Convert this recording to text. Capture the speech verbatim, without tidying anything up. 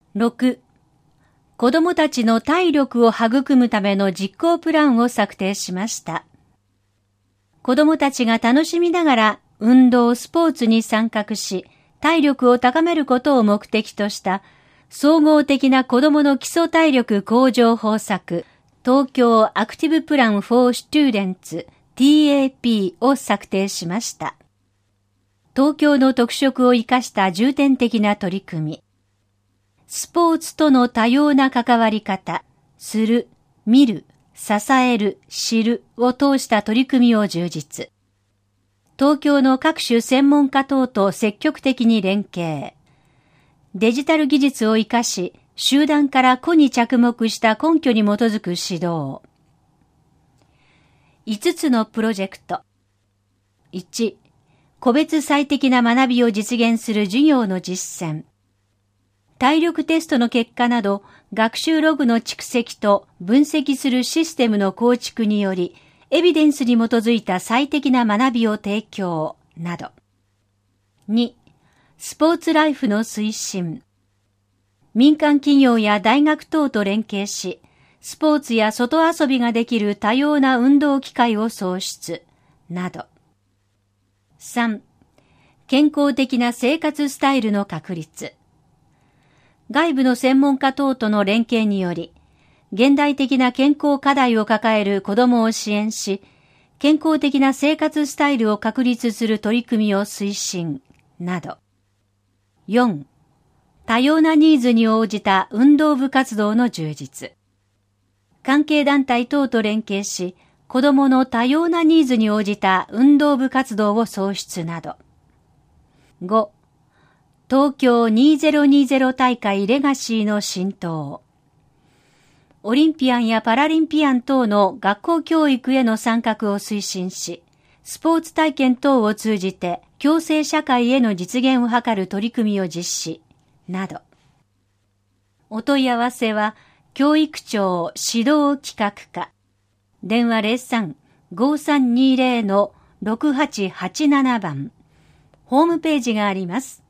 ろく、子どもたちの体力を育むための実行プランを策定しました。子どもたちが楽しみながら運動・スポーツに参画し、体力を高めることを目的とした総合的な子どもの基礎体力向上方策、東京アクティブプラン for Students ティーエーピー を策定しました。東京の特色を生かした重点的な取り組み、スポーツとの多様な関わり方、する、見る、支える、知るを通した取り組みを充実。東京の各種専門家等と積極的に連携。デジタル技術を生かし、集団から個に着目した根拠に基づく指導。いつつのプロジェクト。いち、個別最適な学びを実現する授業の実践。体力テストの結果など、学習ログの蓄積と分析するシステムの構築により、エビデンスに基づいた最適な学びを提供、など。に、スポーツライフの推進。民間企業や大学等と連携し、スポーツや外遊びができる多様な運動機会を創出、など。さん、健康的な生活スタイルの確立。外部の専門家等との連携により、現代的な健康課題を抱える子どもを支援し、健康的な生活スタイルを確立する取り組みを推進、など。よん、多様なニーズに応じた運動部活動の充実。関係団体等と連携し、子どもの多様なニーズに応じた運動部活動を創出など。ご、東京にせんにじゅう大会レガシーの浸透。オリンピアンやパラリンピアン等の学校教育への参画を推進し、スポーツ体験等を通じて共生社会への実現を図る取り組みを実施、など。お問い合わせは、教育庁指導企画課。電話 ゼロさん ごさんにゼロ のろくはちはちなな 番。ホームページがあります。